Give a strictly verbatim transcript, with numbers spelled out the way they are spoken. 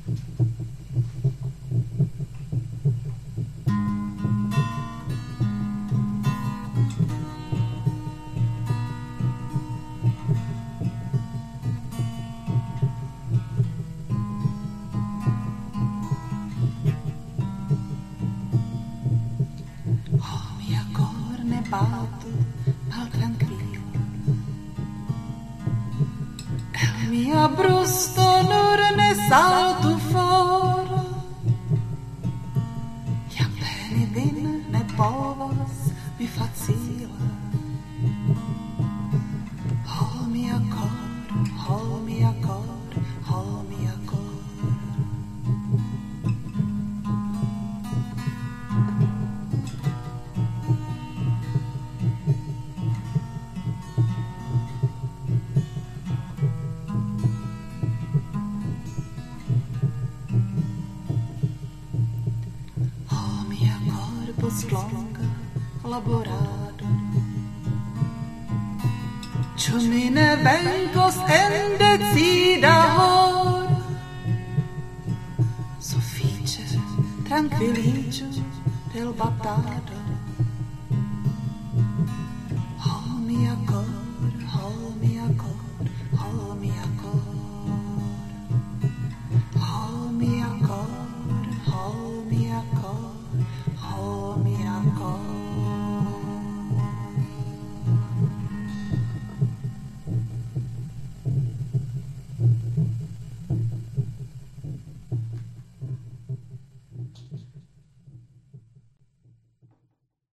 Bato mal tranquillo el mia brusto nur ne saltu for jam bene vin ne povas mi facila ho mia cor ho mia cor ho mia cor longa laborado Ĉu mi ne venkos en decida horo Sufiĉe trankviliĝu del batado Ho mia kor